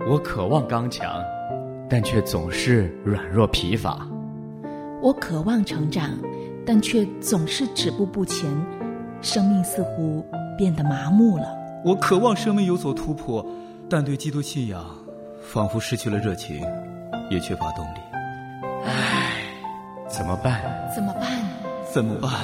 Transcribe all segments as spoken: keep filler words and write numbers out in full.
我渴望刚强，但却总是软弱疲乏。 我渴望成长，但却总是止步不前，生命似乎变得麻木了。 我渴望生命有所突破，但对基督信仰仿佛失去了热情，也缺乏动力。 唉，怎么办？ 怎么办？ 怎么办？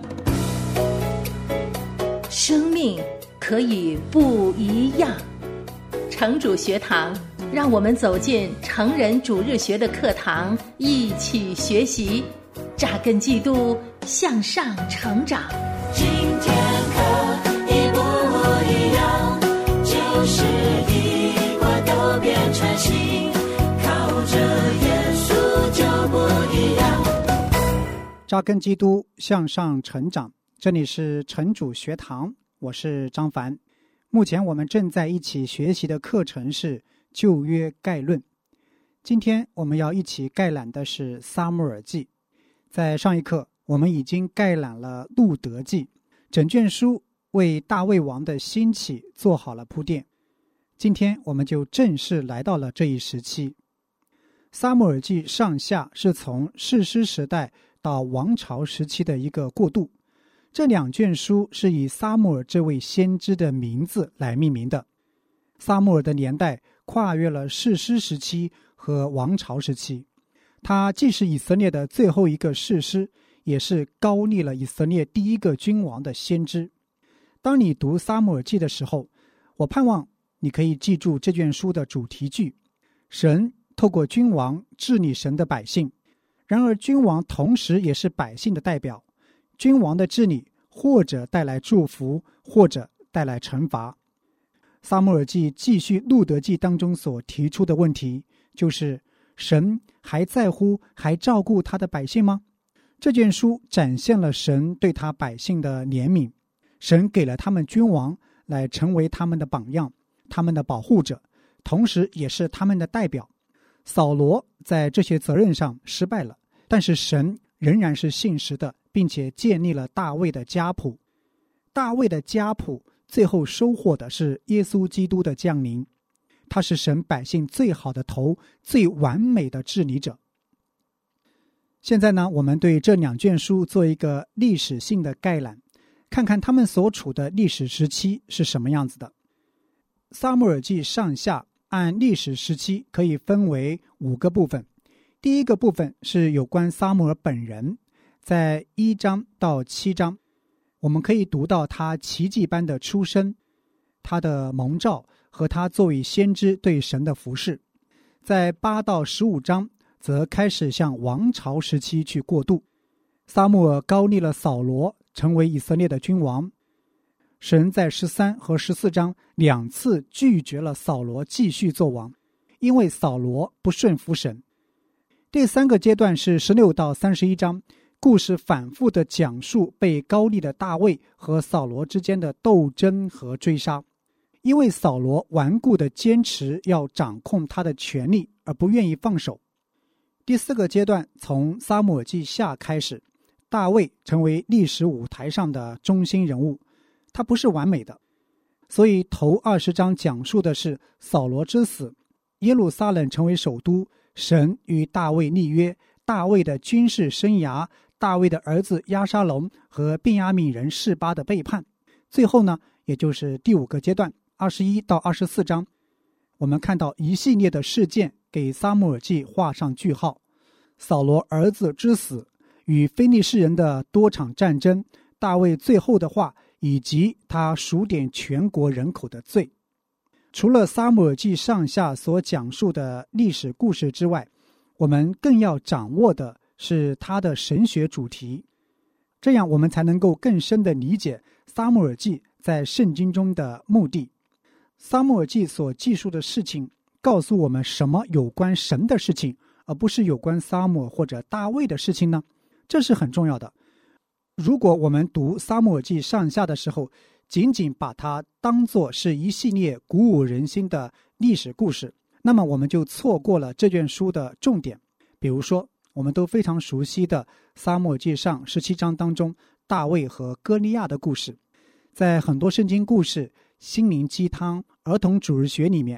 生命可以不一样。城主学堂，让我们走进成人主日学的课堂，一起学习，扎根基督，向上成长。 今天可以不一样，就是一块都变成新，靠着耶稣就不一样。 扎根基督，向上成长。这里是城主学堂，我是张凡。目前我们正在一起学习的课程是旧约概论。今天我们要一起概览的是撒母耳记。在上一课我们已经概览了路得记，整卷书为大卫王的兴起做好了铺垫。今天我们就正式来到了这一时期。撒母耳记上下是从士师时代到王朝时期的一个过渡。这两卷书是以撒母耳这位先知的名字来命名的。撒母耳的年代跨越了士师时期和王朝时期，他既是以色列的最后一个士师，也是高立了以色列第一个君王的先知。当你读撒母耳记的时候，我盼望你可以记住这卷书的主题句：神透过君王治理神的百姓，然而君王同时也是百姓的代表。君王的治理或者带来祝福，或者带来惩罚。撒母耳记继续路得记当中所提出的问题，就是神还在乎还照顾他的百姓吗？这卷书展现了神对他百姓的怜悯，神给了他们君王来成为他们的榜样，他们的保护者，同时也是他们的代表。扫罗在这些责任上失败了，但是神仍然是信实的，并且建立了大卫的家谱。大卫的家谱最后收获的是耶稣基督的降临，他是神百姓最好的头，最完美的治理者。现在呢，我们对这两卷书做一个历史性的概览，看看他们所处的历史时期是什么样子的。撒母耳记上下按历史时期可以分为五个部分。第一个部分是有关撒母耳本人，在一章到七章，我们可以读到他奇迹般的出生，他的蒙召和他作为先知对神的服事。在八到十五章则开始向王朝时期去过渡。撒母耳高立了扫罗成为以色列的君王。神在十三和十四章两次拒绝了扫罗继续做王，因为扫罗不顺服神。第三个阶段是十六到三十一章，故事反复地讲述被高立的大卫和扫罗之间的斗争和追杀，因为扫罗顽固地坚持要掌控他的权力而不愿意放手。第四个阶段从撒母耳记下开始，大卫成为历史舞台上的中心人物，他不是完美的，所以头二十章讲述的是扫罗之死，耶路撒冷成为首都，神与大卫立约，大卫的军事生涯，大卫的儿子押沙龙和便雅悯人示巴的背叛。最后呢，也就是第五个阶段二十一到二十四章，我们看到一系列的事件给撒母耳记画上句号。扫罗儿子之死，与非利士人的多场战争，大卫最后的话，以及他数点全国人口的罪。除了撒母耳记上下所讲述的历史故事之外，我们更要掌握的是他的神学主题，这样我们才能够更深地理解撒母耳记在圣经中的目的。撒母耳记所记述的事情告诉我们什么有关神的事情，而不是有关撒母耳或者大卫的事情呢？这是很重要的。如果我们读撒母耳记上下的时候，仅仅把它当作是一系列鼓舞人心的历史故事，那么我们就错过了这卷书的重点。比如说我们都非常熟悉的撒母耳记上十七章当中大卫和歌利亚的故事，在很多圣经故事、心灵鸡汤、儿童主日学里面，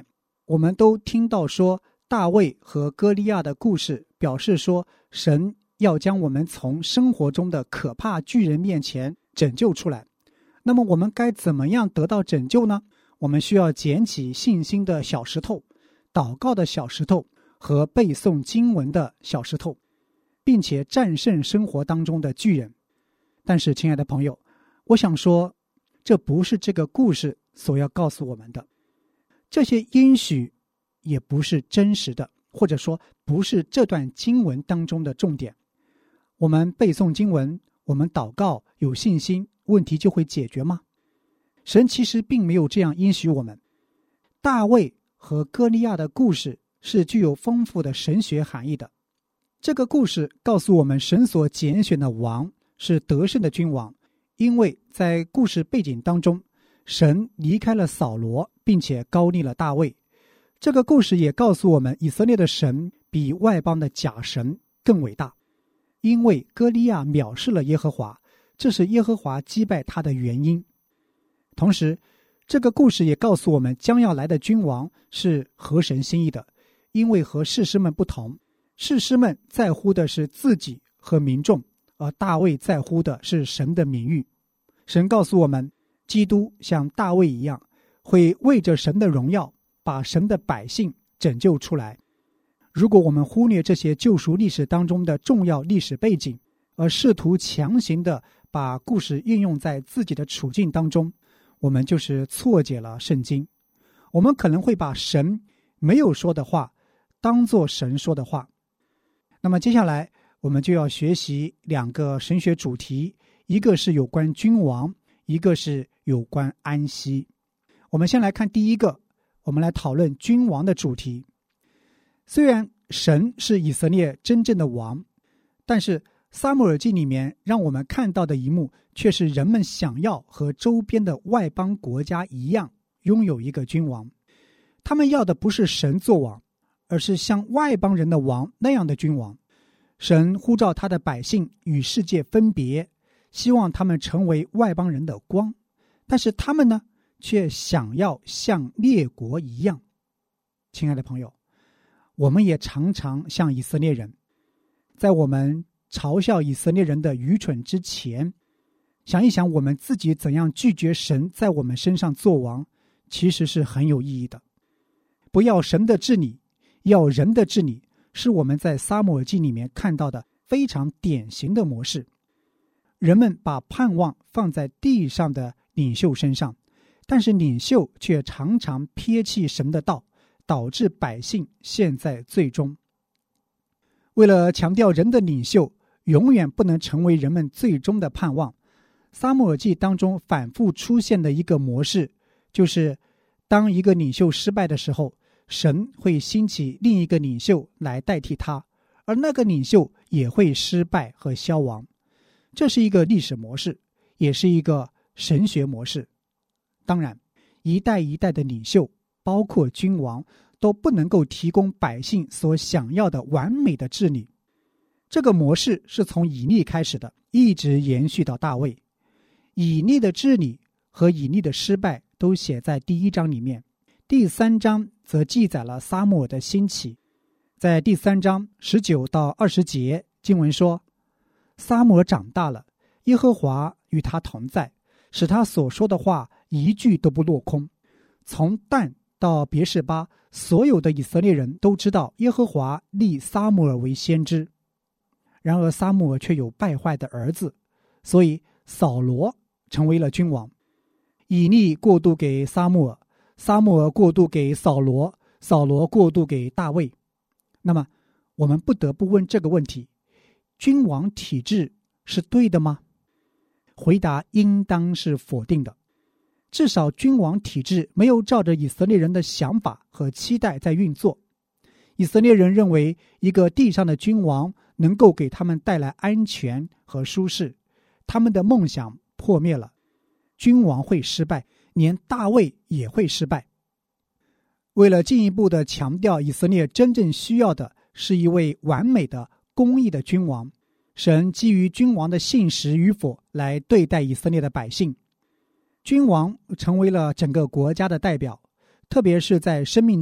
我们都听到说大卫和歌利亚的故事，表示说神要将我们从生活中的可怕巨人面前拯救出来。那么我们该怎么样得到拯救呢？我们需要捡起信心的小石头，祷告的小石头和背诵经文的小石头，并且战胜生活当中的巨人。但是亲爱的朋友，我想说，这不是这个故事所要告诉我们的，这些应许也不是真实的，或者说不是这段经文当中的重点。我们背诵经文，我们祷告，有信心，问题就会解决吗？神其实并没有这样应许我们。大卫和歌利亚的故事是具有丰富的神学含义的。这个故事告诉我们，神所拣选的王是得胜的君王，因为在故事背景当中，神离开了扫罗，并且膏立了大卫。这个故事也告诉我们，以色列的神比外邦的假神更伟大，因为歌利亚藐视了耶和华，这是耶和华击败他的原因。同时，这个故事也告诉我们，将要来的君王是合神心意的，因为和士师们不同，士师们在乎的是自己和民众，而大卫在乎的是神的名誉。神告诉我们，基督像大卫一样，会为着神的荣耀把神的百姓拯救出来。如果我们忽略这些救赎历史当中的重要历史背景，而试图强行的把故事应用在自己的处境当中，我们就是错解了圣经。我们可能会把神没有说的话当作神说的话。那么接下来我们就要学习两个神学主题，一个是有关君王，一个是有关安息。我们先来看第一个，我们来讨论君王的主题。虽然神是以色列真正的王，但是撒母耳记里面让我们看到的一幕，却是人们想要和周边的外邦国家一样拥有一个君王。他们要的不是神做王，而是像外邦人的王那样的君王。神呼召他的百姓与世界分别，希望他们成为外邦人的光，但是他们呢，却想要像列国一样。亲爱的朋友，我们也常常像以色列人，在我们嘲笑以色列人的愚蠢之前，想一想我们自己怎样拒绝神在我们身上做王，其实是很有意义的。不要神的治理，要人的治理，是我们在撒母耳记里面看到的非常典型的模式。人们把盼望放在地上的领袖身上，但是领袖却常常撇弃神的道，导致百姓陷在罪中。为了强调人的领袖永远不能成为人们最终的盼望，撒母耳记当中反复出现的一个模式，就是当一个领袖失败的时候，神会兴起另一个领袖来代替他，而那个领袖也会失败和消亡。这是一个历史模式，也是一个神学模式。当然，一代一代的领袖，包括君王，都不能够提供百姓所想要的完美的治理。这个模式是从以利开始的，一直延续到大卫。以利的治理和以利的失败都写在第一章里面，第三章则记载了撒母耳的兴起。在第三章十九到二十节，经文说，撒母耳长大了，耶和华与他同在，使他所说的话一句都不落空。从但到别是巴，所有的以色列人都知道耶和华立撒母耳为先知。然而撒母耳却有败坏的儿子，所以扫罗成为了君王。以利过渡给撒母耳，撒母耳过渡给扫罗，扫罗过渡给大卫。那么我们不得不问这个问题，君王体制是对的吗？回答应当是否定的。至少君王体制没有照着以色列人的想法和期待在运作。以色列人认为一个地上的君王能够给他们带来安全和舒适，他们的梦想破灭了。君王会失败，连大卫也会失败。为了进一步的强调以色列真正需要的是一位完美的公义的君王，神基于君王的信实与否来对待以色列的百姓。君王成为了整个国家的代表，特别是在申命记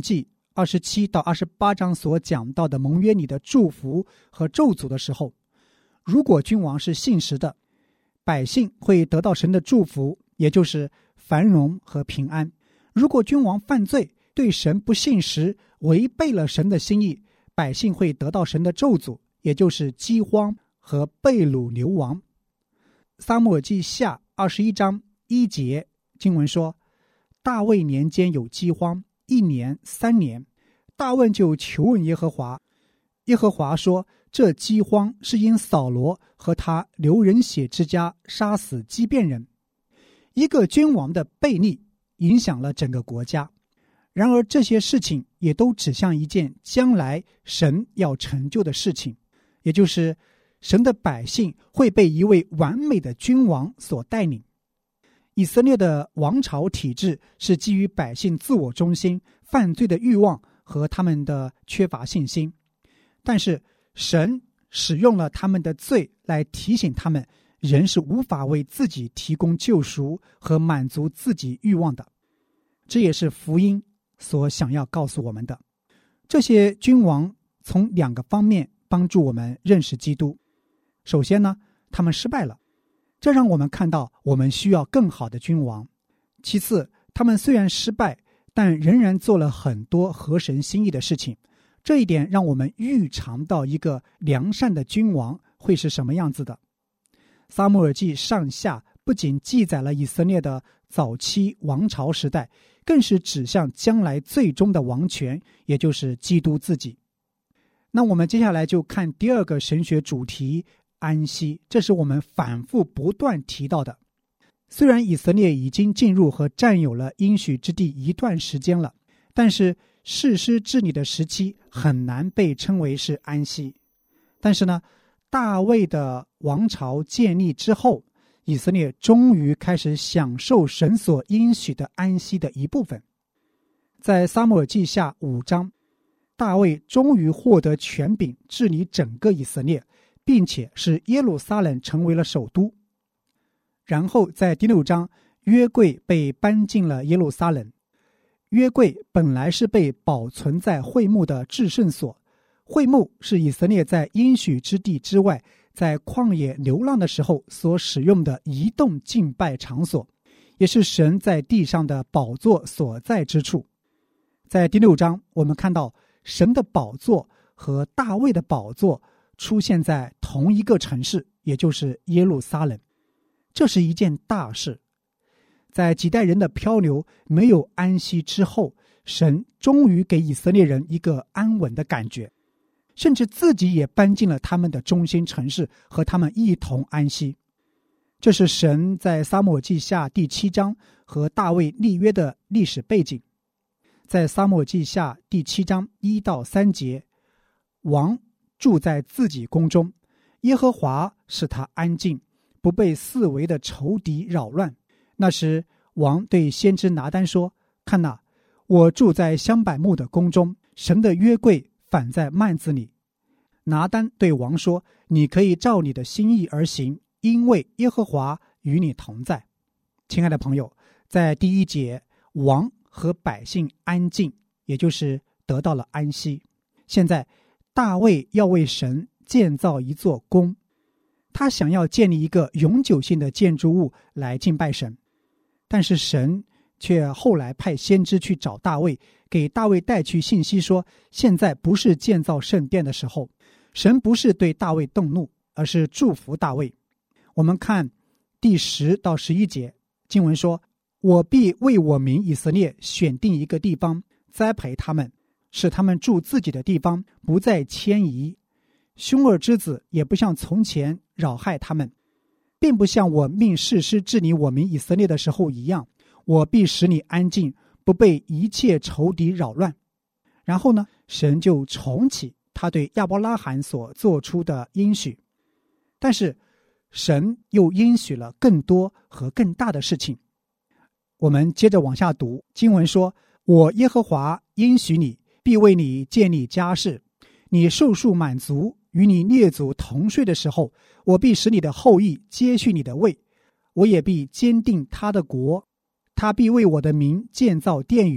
二十七到二十八章所讲到的盟约里的祝福和咒诅的时候，如果君王是信实的，百姓会得到神的祝福，也就是繁荣和平安；如果君王犯罪，对神不信实，违背了神的心意，百姓会得到神的咒诅，也就是饥荒和被掳流亡。撒母耳记下二十一章一节经文说，大卫年间有饥荒，一年三年，大卫就求问耶和华，耶和华说，这饥荒是因扫罗和他流人血之家杀死基遍人。一个君王的悖逆影响了整个国家，然而这些事情也都指向一件将来神要成就的事情，也就是神的百姓会被一位完美的君王所带领。以色列的王朝体制是基于百姓自我中心、犯罪的欲望和他们的缺乏信心，但是神使用了他们的罪来提醒他们，人是无法为自己提供救赎和满足自己欲望的。这也是福音所想要告诉我们的。这些君王从两个方面帮助我们认识基督。首先呢，他们失败了，这让我们看到我们需要更好的君王。其次，他们虽然失败，但仍然做了很多合神心意的事情。这一点让我们预尝到一个良善的君王会是什么样子的。撒母耳记上下不仅记载了以色列的早期王朝时代，更是指向将来最终的王权，也就是基督自己。那我们接下来就看第二个神学主题，安息，这是我们反复不断提到的。虽然以色列已经进入和占有了应许之地一段时间了，但是士师治理的时期很难被称为是安息。但是呢，大卫的王朝建立之后，以色列终于开始享受神所应许的安息的一部分。在撒母耳记下五章，大卫终于获得权柄治理整个以色列，并且使耶路撒冷成为了首都。然后在第六章，约柜被搬进了耶路撒冷。约柜本来是被保存在会幕的至圣所，会幕是以色列在应许之地之外，在旷野流浪的时候所使用的移动敬拜场所，也是神在地上的宝座所在之处。在第六章，我们看到神的宝座和大卫的宝座出现在同一个城市，也就是耶路撒冷。这是一件大事。在几代人的漂流没有安息之后，神终于给以色列人一个安稳的感觉，甚至自己也搬进了他们的中心城市，和他们一同安息。这是神在撒母耳记下第七章和大卫立约的历史背景。在撒母耳记下第七章一到三节，王住在自己宫中，耶和华使他安静，不被四围的仇敌扰乱。那时王对先知拿单说，看哪，我住在香柏木的宫中，神的约柜反在幔子里。拿单对王说，你可以照你的心意而行，因为耶和华与你同在。亲爱的朋友，在第一节，王和百姓安静，也就是得到了安息。现在大卫要为神建造一座宫，他想要建立一个永久性的建筑物来敬拜神。但是神却后来派先知去找大卫，给大卫带去信息说，现在不是建造圣殿的时候。神不是对大卫动怒，而是祝福大卫。我们看第十到十一节经文说，我必为我民以色列选定一个地方，栽培他们，使他们住自己的地方，不再迁移。凶恶之子也不像从前扰害他们，并不像我命士师治理我民以色列的时候一样，我必使你安静，不被一切仇敌扰乱。然后呢，神就重启他对亚伯拉罕所做出的应许。但是神又应许了更多和更大的事情。我们接着往下读，经文说，我耶和华应许你，必为你建立家室，你寿数满足，与你列祖同睡的时候，我必使你的后裔接续你的位，我也必坚定他的国，他必为我的名建造殿宇，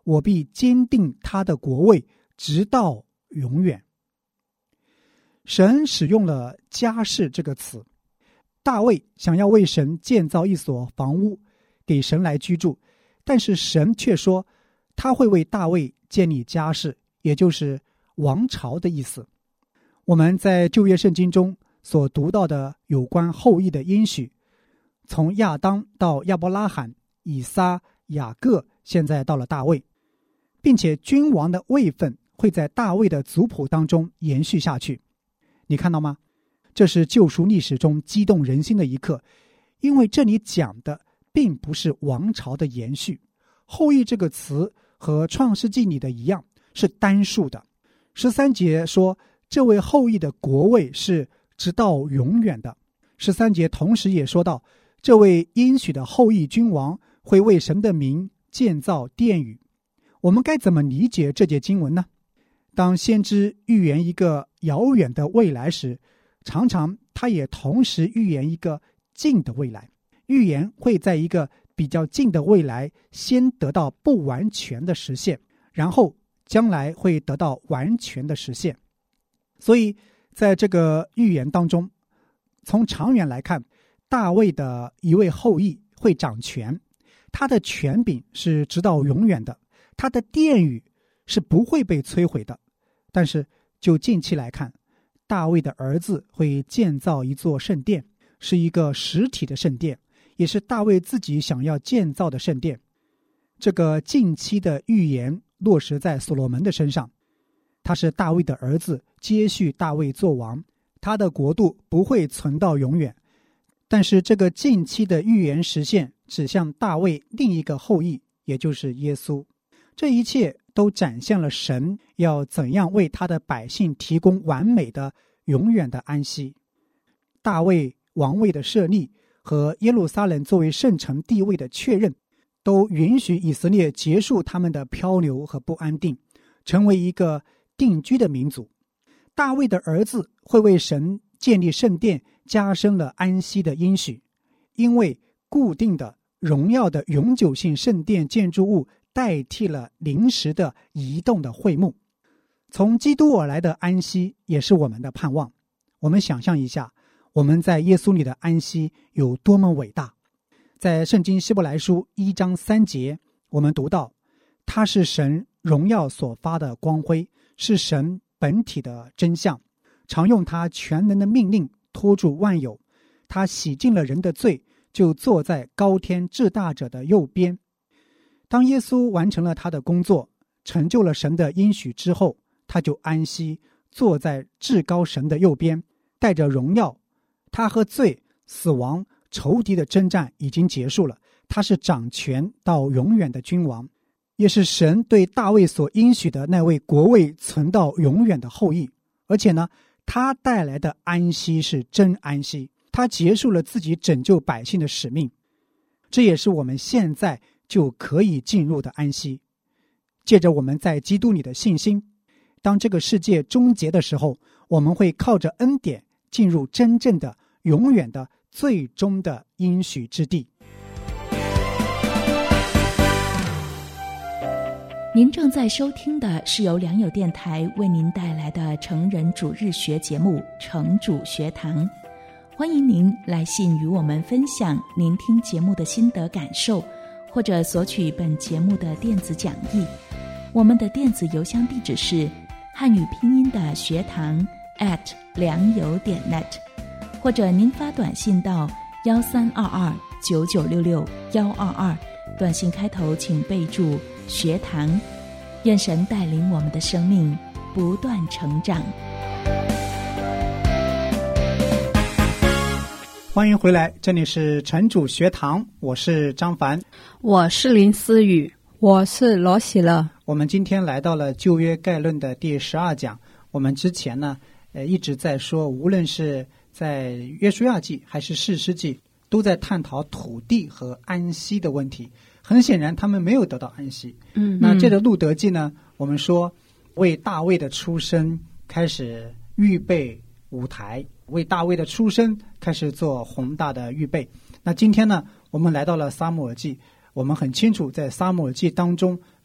我必坚定他的国位，直到永远。神使用了家室这个词，大卫想要为神建造一所房屋，给神来居住，但是神却说他会为大卫建立家室，也就是王朝的意思。我们在旧约圣经中所读到的有关后裔的应许，从亚当到亚伯拉罕、以撒、雅各，现在到了大卫，并且君王的位分会在大卫的族谱当中延续下去。你看到吗？这是救赎历史中激动人心的一刻，因为这里讲的并不是王朝的延续。后裔这个词和创世纪里的一样，是单数的。十三节说这位后裔的国位是直到永远的。十三节同时也说到这位应许的后裔君王会为神的名建造殿宇。我们该怎么理解这节经文呢？当先知预言一个遥远的未来时，常常他也同时预言一个近的未来。预言会在一个比较近的未来先得到不完全的实现，然后将来会得到完全的实现。所以在这个预言当中，从长远来看，大卫的一位后裔会掌权，他的权柄是直到永远的，他的殿宇是不会被摧毁的。但是就近期来看，大卫的儿子会建造一座圣殿，是一个实体的圣殿，也是大卫自己想要建造的圣殿。这个近期的预言落实在所罗门的身上，他是大卫的儿子，接续大卫做王，他的国度不会存到永远。但是这个近期的预言实现指向大卫另一个后裔，也就是耶稣。这一切都展现了神要怎样为他的百姓提供完美的永远的安息。大卫王位的设立和耶路撒冷作为圣城地位的确认，都允许以色列结束他们的漂流和不安定，成为一个定居的民族。大卫的儿子会为神建立圣殿，加深了安息的应许，因为固定的荣耀的永久性圣殿建筑物代替了临时的移动的会幕。从基督而来的安息也是我们的盼望。我们想象一下，我们在耶稣里的安息有多么伟大。在圣经希伯来书一章三节，我们读到他是神荣耀所发的光辉，是神本体的真相，常用他全能的命令托住万有，他洗净了人的罪，就坐在高天至大者的右边。当耶稣完成了他的工作，成就了神的应许之后，他就安息，坐在至高神的右边，带着荣耀。他和罪、死亡、仇敌的征战已经结束了，他是掌权到永远的君王，也是神对大卫所应许的那位国位存到永远的后裔。而且呢，他带来的安息是真安息，他结束了自己拯救百姓的使命，这也是我们现在就可以进入的安息。借着我们在基督里的信心，当这个世界终结的时候，我们会靠着恩典进入真正的永远的最终的应许之地。 您正在收听的是由良友电台为您带来的成人主日学节目《成主学堂》，欢迎您来信与我们分享您听节目的心得感受，或者索取本节目的电子讲义。我们的电子邮箱地址是汉语拼音的学堂 at 良友点 net， 或者您发短信到幺三二二九九六六幺二二，短信开头请备注学堂。愿神带领我们的生命不断成长。 欢迎回来，这里是城主学堂，我是张凡， 我是林思雨，我是罗喜乐。 我们今天来到了旧约概论的第十二讲。我们之前呢，呃，一直在说，无论是在约书亚记还是士师记，都在探讨土地和安息的问题。很显然他们没有得到安息。嗯，那这个路德记呢，我们说为大卫的出生开始预备舞台，为大卫的出生开始做宏大的预备。那今天呢，我们来到了撒母耳记，我们很清楚在撒母耳记当中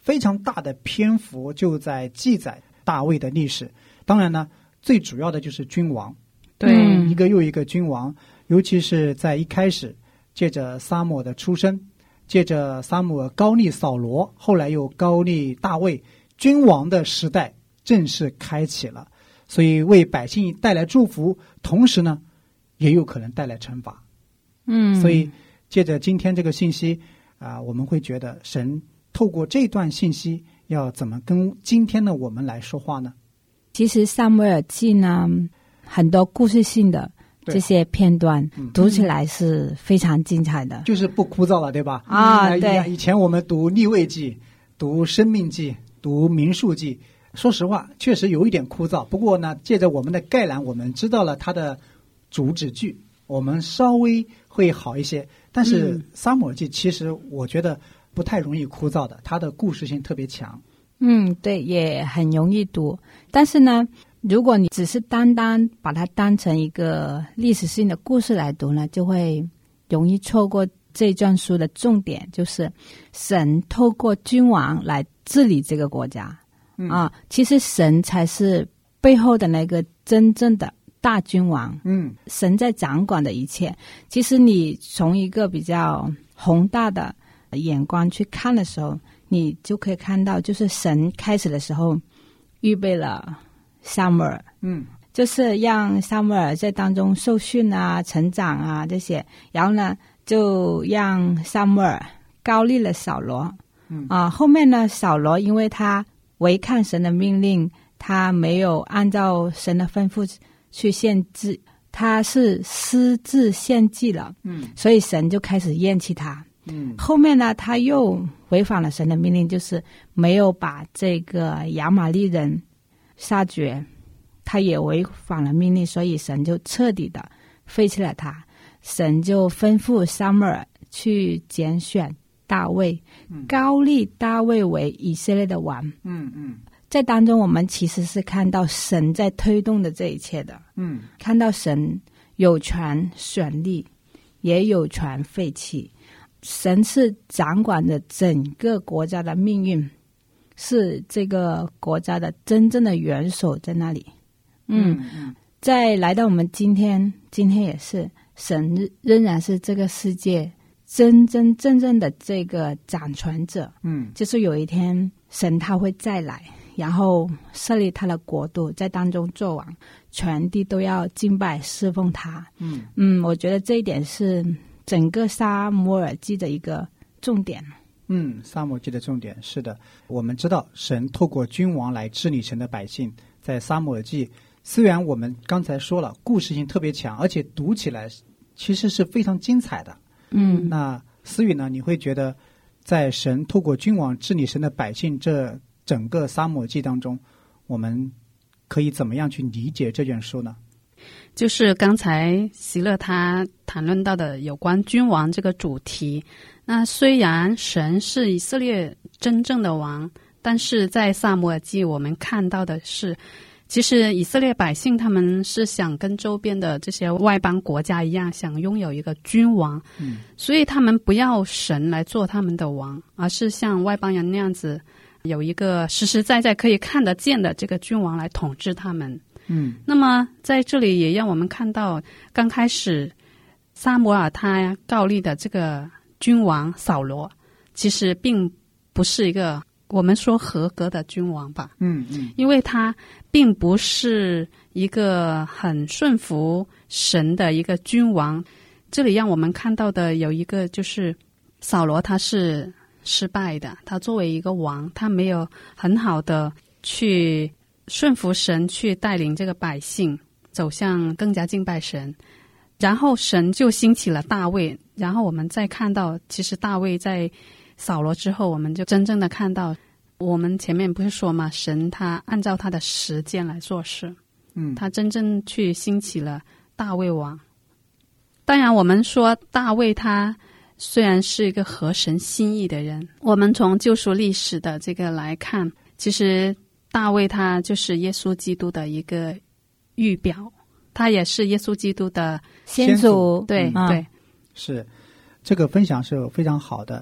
非常大的篇幅就在记载大卫的历史。当然呢，最主要的就是君王， 对、 嗯、一个又一个君王，尤其是在一开始借着撒母耳的出生，借着撒母耳高立扫罗，后来又高立大卫，君王的时代正式开启了，所以为百姓带来祝福，同时呢也有可能带来惩罚。 嗯， 所以借着今天这个信息啊、呃，我们会觉得神透过这段信息要怎么跟今天的我们来说话呢？ 其实撒母耳记呢，很多故事性的这些片段、嗯、读起来是非常精彩的， 就是不枯燥了，对吧？ 啊、嗯，对。 以前我们读利未记、读生命记、读民数记，说实话确实有一点枯燥。不过呢，借着我们的概览，我们知道了它的主旨句，我们稍微会好一些。但是撒母耳记其实我觉得不太容易枯燥的，它的故事性特别强。 嗯，对，也很容易读。但是呢，如果你只是单单把它当成一个历史性的故事来读呢，就会容易错过这段书的重点，就是神透过君王来治理这个国家、嗯、啊，其实神才是背后的那个真正的大君王。嗯，神在掌管的一切。其实你从一个比较宏大的眼光去看的时候，你就可以看到，就是神开始的时候预备了撒母耳，嗯，就是让撒母耳在当中受训啊、成长啊这些，然后呢，就让撒母耳高立了扫罗，嗯啊，后面呢，扫罗因为他违抗神的命令，他没有按照神的吩咐去献祭，他是私自献祭了，嗯，所以神就开始厌弃他。嗯，后面呢，他又违反了神的命令，就是没有把这个亚玛力人杀绝，他也违反了命令，所以神就彻底的废弃了他。神就吩咐撒母耳去拣选大卫，嗯、高立大卫为以色列的王。嗯嗯，在当中我们其实是看到神在推动的这一切的。嗯，看到神有权选立，也有权废弃。神是掌管着整个国家的命运，是这个国家的真正的元首在那里。嗯，嗯再来到我们今天，今天也是神仍然是这个世界真真正正的这个掌权者。嗯，就是有一天神他会再来，然后设立他的国度，在当中作王，全地都要敬拜侍奉他。嗯嗯，我觉得这一点是整个撒母耳记的一个重点。 嗯，撒母耳记的重点是的，我们知道神透过君王来治理神的百姓。在撒母耳记，虽然我们刚才说了故事性特别强，而且读起来其实是非常精彩的。嗯，那思雨呢，你会觉得在神透过君王治理神的百姓这整个撒母耳记当中，我们可以怎么样去理解这卷书呢？ 就是刚才席勒他谈论到的有关君王这个主题，那虽然神是以色列真正的王，但是在撒母耳记我们看到的是，其实以色列百姓他们是想跟周边的这些外邦国家一样，想拥有一个君王、嗯、所以他们不要神来做他们的王，而是像外邦人那样子有一个实实在在可以看得见的这个君王来统治他们。嗯，那么在这里也让我们看到，刚开始撒母耳他告立的这个君王扫罗，其实并不是一个我们说合格的君王吧。嗯嗯，因为他并不是一个很顺服神的一个君王。这里让我们看到的有一个就是扫罗他是失败的，他作为一个王，他没有很好的去顺服神，去带领这个百姓走向更加敬拜神。然后神就兴起了大卫，然后我们再看到其实大卫在扫罗之后，我们就真正的看到，我们前面不是说嘛，神他按照他的时间来做事，嗯，他真正去兴起了大卫王。当然我们说大卫他虽然是一个合神心意的人，我们从救赎历史的这个来看，其实大卫他就是耶稣基督的一个预表，他也是耶稣基督的先祖。 对、嗯、对， 是这个分享是非常好的。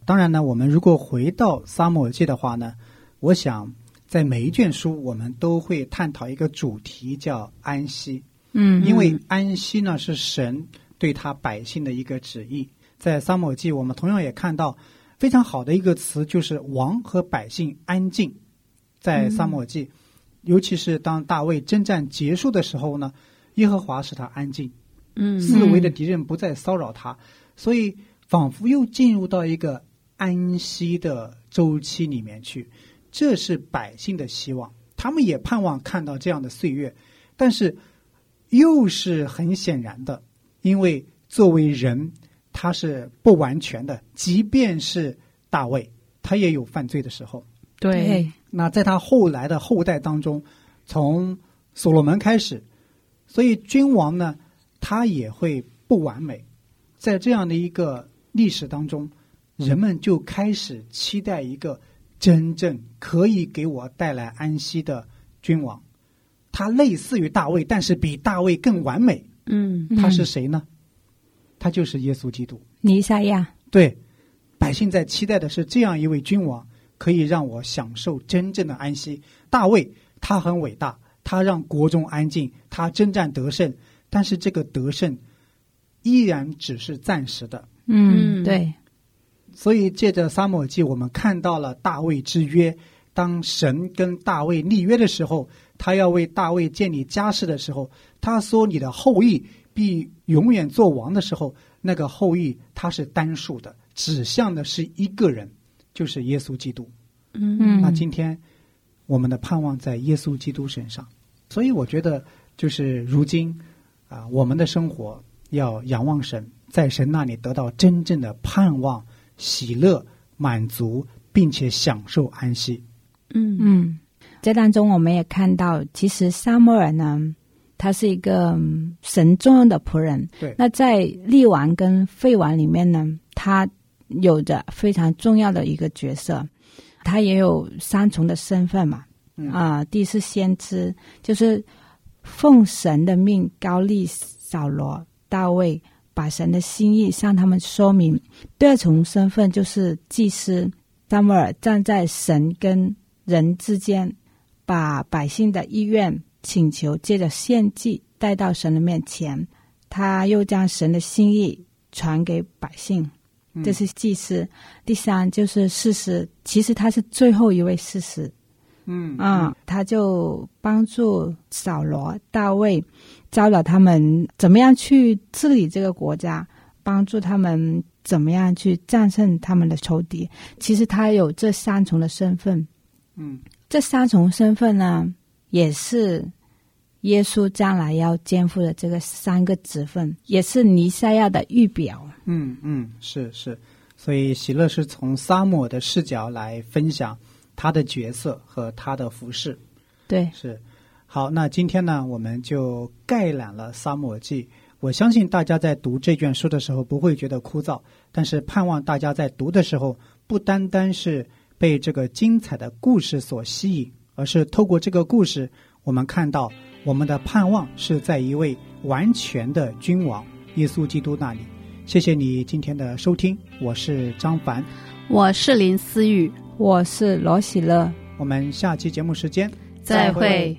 当然呢，我们如果回到撒母耳记的话呢，我想在每一卷书我们都会探讨一个主题，叫安息。 嗯， 因为安息呢是神对他百姓的一个旨意。在撒母耳记我们同样也看到非常好的一个词，就是王和百姓安静。在撒母耳记、嗯、尤其是当大卫征战结束的时候呢，耶和华使他安静，嗯，四围的敌人不再骚扰他，所以仿佛又进入到一个安息的周期里面去。这是百姓的希望，他们也盼望看到这样的岁月，但是又是很显然的，因为作为人他是不完全的，即便是大卫他也有犯罪的时候。 对， 那在他后来的后代当中，从所罗门开始，所以君王呢他也会不完美。在这样的一个历史当中，人们就开始期待一个真正可以给我带来安息的君王。他类似于大卫，但是比大卫更完美。 嗯， 他是谁呢？他就是耶稣基督， 弥赛亚。 对，百姓在期待的是这样一位君王，可以让我享受真正的安息。大卫他很伟大，他让国中安静，他征战得胜，但是这个得胜依然只是暂时的。 嗯，对。 所以借着撒母耳记我们看到了大卫之约，当神跟大卫立约的时候，他要为大卫建立家室的时候，他说你的后裔必永远做王的时候，那个后裔他是单数的，指向的是一个人，就是耶稣基督。 嗯， 那今天我们的盼望在耶稣基督身上，所以我觉得就是如今啊、呃，我们的生活要仰望神，在神那里得到真正的盼望、喜乐、满足，并且享受安息。 嗯嗯，这当中我们也看到，其实撒母耳呢，他是一个神重用的仆人。 对， 那在立王跟废王里面呢，他有着非常重要的一个角色，他也有三重的身份嘛。 嗯啊、呃，第一是先知，就是奉神的命高立扫罗、大卫，把神的心意向他们说明。第二重身份就是祭司，撒母耳站在神跟人之间，把百姓的意愿请求借着献祭带到神的面前，他又将神的心意传给百姓，这是祭司、嗯、第三就是士师，其实他是最后一位士师。 嗯啊、嗯，他就帮助扫罗、大卫，教导他们怎么样去治理这个国家，帮助他们怎么样去战胜他们的仇敌。其实他有这三重的身份。 嗯， 这三重身份呢，也是耶稣将来要肩负的这个三个职分，也是弥赛亚的预表。 嗯嗯，是是。所以喜乐是从撒母耳的视角来分享他的角色和他的服事。 对， 是。好，那今天呢，我们就概览了撒母耳记。我相信大家在读这卷书的时候不会觉得枯燥，但是盼望大家在读的时候不单单是被这个精彩的故事所吸引，而是透过这个故事，我们看到我们的盼望是在一位完全的君王耶稣基督那里。谢谢你今天的收听，我是张凡， 我是林思雨， 我是罗喜乐。 我们下期节目时间再会。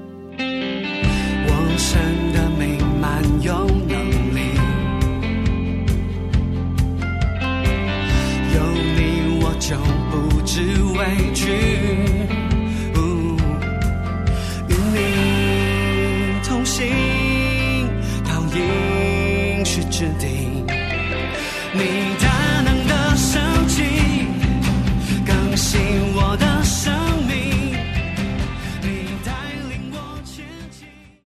我神的名满有能力，有你我就不知畏惧，与你同行到应许之地，你